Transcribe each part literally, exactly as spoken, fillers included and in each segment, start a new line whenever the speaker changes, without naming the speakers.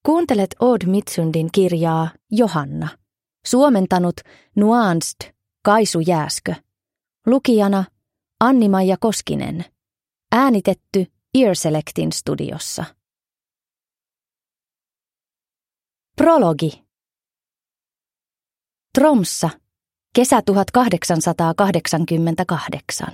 Kuuntelet Odd Mitsundin kirjaa Johanna. Suomentanut Nuanced Kaisu Jääskö. Lukijana Anni-Maija Koskinen. Äänitetty Earselectin studiossa. Prologi. Tromssa, kesä tuhatkahdeksansataakahdeksankymmentäkahdeksan.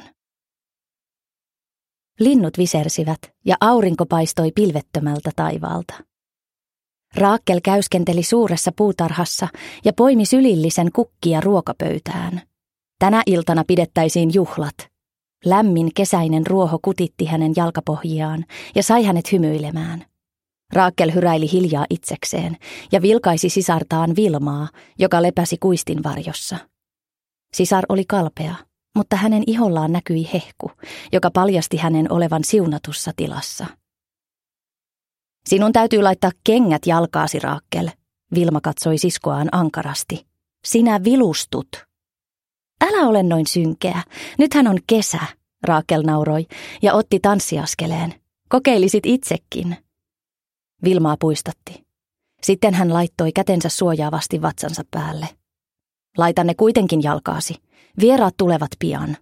Linnut visersivät ja aurinko paistoi pilvettömältä taivaalta. Raakel käyskenteli suuressa puutarhassa ja poimi sylillisen kukkia ruokapöytään. Tänä iltana pidettäisiin juhlat. Lämmin kesäinen ruoho kutitti hänen jalkapohjiaan ja sai hänet hymyilemään. Raakel hyräili hiljaa itsekseen ja vilkaisi sisartaan Vilmaa, joka lepäsi kuistin varjossa. Sisar oli kalpea, mutta hänen ihollaan näkyi hehku, joka paljasti hänen olevan siunatussa tilassa. Sinun täytyy laittaa kengät jalkaasi, Raakel, Vilma katsoi siskoaan ankarasti. Sinä vilustut. Älä ole noin synkeä, nythän on kesä, Raakel nauroi ja otti tanssiaskeleen. Kokeilisit itsekin. Vilmaa puistatti. Sitten hän laittoi kätensä suojaavasti vatsansa päälle. Laita ne kuitenkin jalkaasi. Vieraat tulevat pian.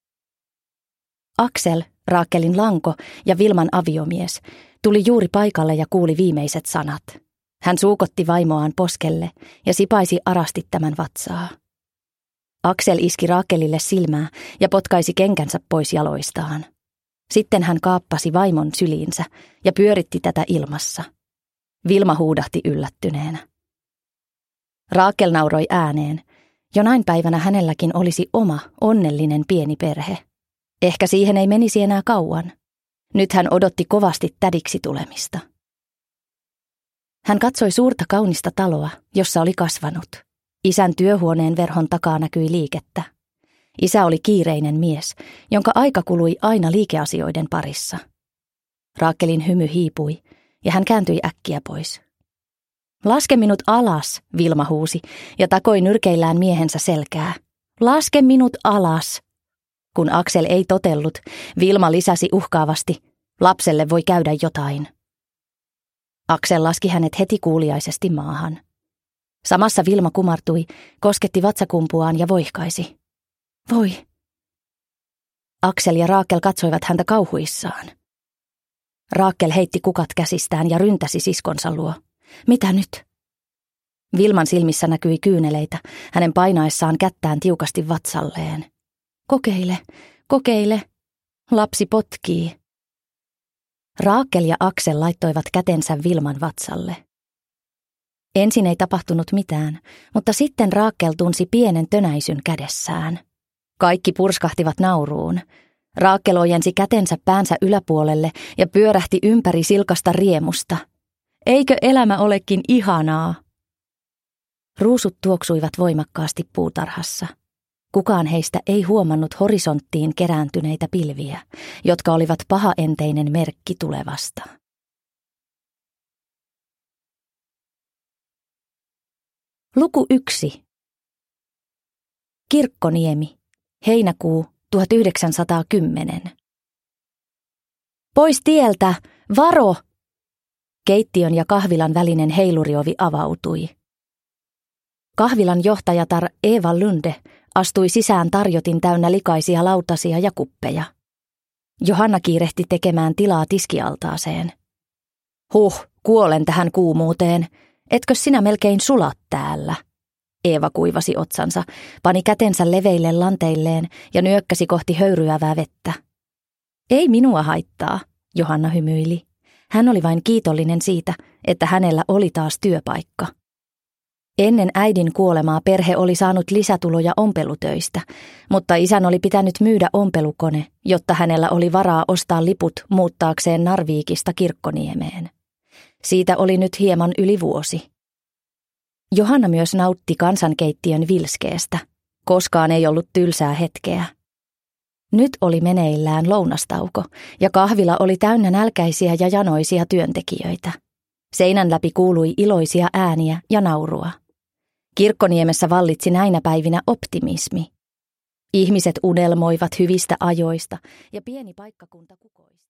Aksel, Raakelin lanko ja Vilman aviomies, tuli juuri paikalle ja kuuli viimeiset sanat. Hän suukotti vaimoaan poskelle ja sipaisi arasti tämän vatsaa. Aksel iski Raakelille silmää ja potkaisi kenkänsä pois jaloistaan. Sitten hän kaappasi vaimon syliinsä ja pyöritti tätä ilmassa. Vilma huudahti yllättyneenä. Raakel nauroi ääneen. Jonain päivänä hänelläkin olisi oma, onnellinen pieni perhe. Ehkä siihen ei menisi enää kauan. Nyt hän odotti kovasti tädiksi tulemista. Hän katsoi suurta kaunista taloa, jossa oli kasvanut. Isän työhuoneen verhon takaa näkyi liikettä. Isä oli kiireinen mies, jonka aika kului aina liikeasioiden parissa. Raakelin hymy hiipui ja hän kääntyi äkkiä pois. Laske minut alas, Vilma huusi ja takoi nyrkeillään miehensä selkää. Laske minut alas. Kun Aksel ei totellut, Vilma lisäsi uhkaavasti, lapselle voi käydä jotain. Aksel laski hänet heti kuuliaisesti maahan. Samassa Vilma kumartui, kosketti vatsakumpuaan ja voihkaisi. Voi. Aksel ja Raakel katsoivat häntä kauhuissaan. Raakel heitti kukat käsistään ja ryntäsi siskonsa luo. Mitä nyt? Vilman silmissä näkyi kyyneleitä, hänen painaessaan kättään tiukasti vatsalleen. Kokeile, kokeile. Lapsi potkii. Raakel ja Aksel laittoivat kätensä Vilman vatsalle. Ensin ei tapahtunut mitään, mutta sitten Raakel tunsi pienen tönäisyn kädessään. Kaikki purskahtivat nauruun. Raakel ojensi kätensä päänsä yläpuolelle ja pyörähti ympäri silkasta riemusta. Eikö elämä olekin ihanaa? Ruusut tuoksuivat voimakkaasti puutarhassa. Kukaan heistä ei huomannut horisonttiin kerääntyneitä pilviä, jotka olivat pahaenteinen merkki tulevasta. Luku yksi. Kirkkoniemi, heinäkuu tuhatyhdeksänsataakymmenen. Pois tieltä! Varo! Keittiön ja kahvilan välinen heiluriovi avautui. Kahvilan johtajatar Eva Lunde astui sisään tarjotin täynnä likaisia lautasia ja kuppeja. Johanna kiirehti tekemään tilaa tiskialtaaseen. Huh, kuolen tähän kuumuuteen. Etkö sinä melkein sulat täällä? Eeva kuivasi otsansa, pani kätensä leveille lanteilleen ja nyökkäsi kohti höyryävää vettä. Ei minua haittaa, Johanna hymyili. Hän oli vain kiitollinen siitä, että hänellä oli taas työpaikka. Ennen äidin kuolemaa perhe oli saanut lisätuloja ompelutöistä, mutta isän oli pitänyt myydä ompelukone, jotta hänellä oli varaa ostaa liput muuttaakseen Narvikista Kirkkoniemeen. Siitä oli nyt hieman yli vuosi. Johanna myös nautti kansankeittiön vilskeestä. Koskaan ei ollut tylsää hetkeä. Nyt oli meneillään lounastauko, ja kahvila oli täynnä nälkäisiä ja janoisia työntekijöitä. Seinän läpi kuului iloisia ääniä ja naurua. Kirkkoniemessä vallitsi näinä päivinä optimismi. Ihmiset unelmoivat hyvistä ajoista, ja pieni paikkakunta kukoisti.